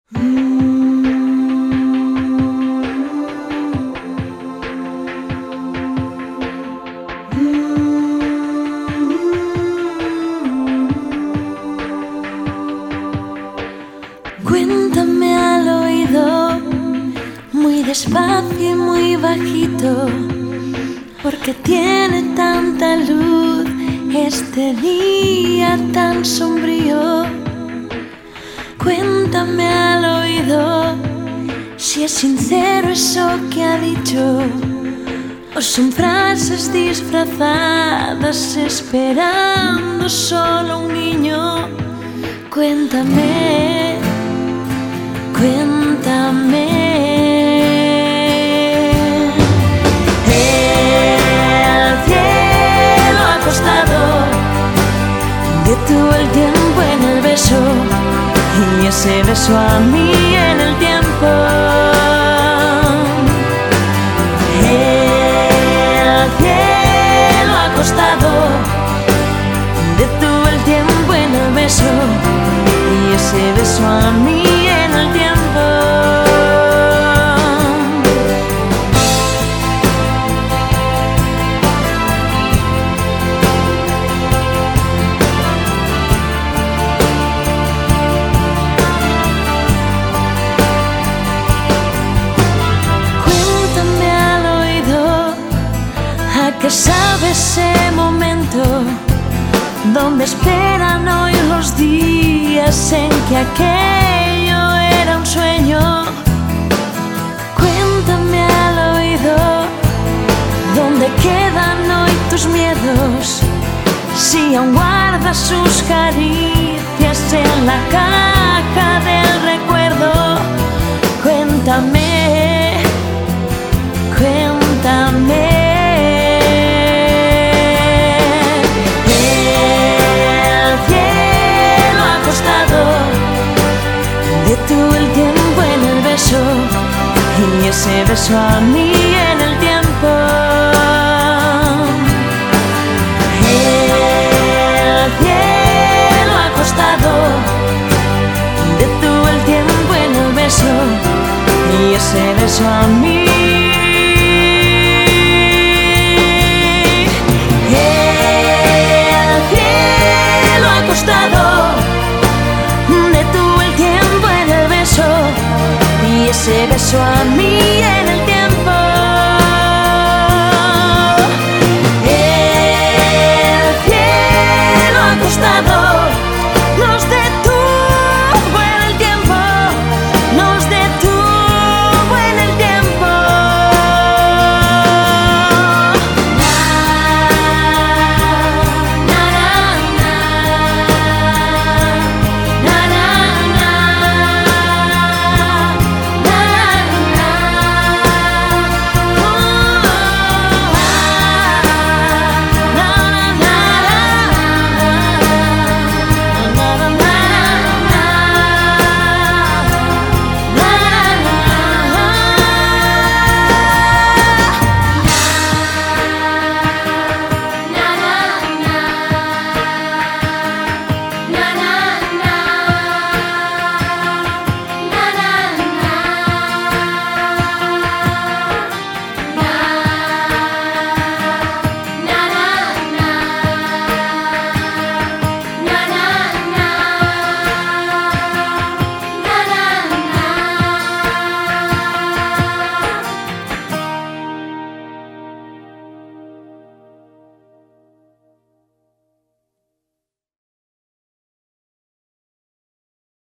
Cuéntame al oído, muy despacio y muy bajito, porque tiene tanta luz este día tan sombrío. Cuéntame al oído si es sincero eso que ha dicho, o son frases disfrazadas esperando solo un guiño. Cuéntame, cuéntame. El cielo acostado detuvo el tiempo en el beso, y ese beso a mí en el tiempo. El cielo acostado detuvo el tiempo en el beso, y ese beso a mí en el tiempo. Cuéntame al oído a qué sabe ese momento donde esperan hoy los días en que aquello era un sueño. Cuéntame al oído dónde quedan hoy tus miedos, si aún guardas sus caricias en la caja del recuerdo. Cuéntame, cuéntame. Detuvo el tiempo en el beso, y ese beso a mí en el tiempo. El cielo acostado detuvo el tiempo en el beso, y ese beso a mí. El cielo acostado detuvo el tiempo en el beso, y ese beso a mí en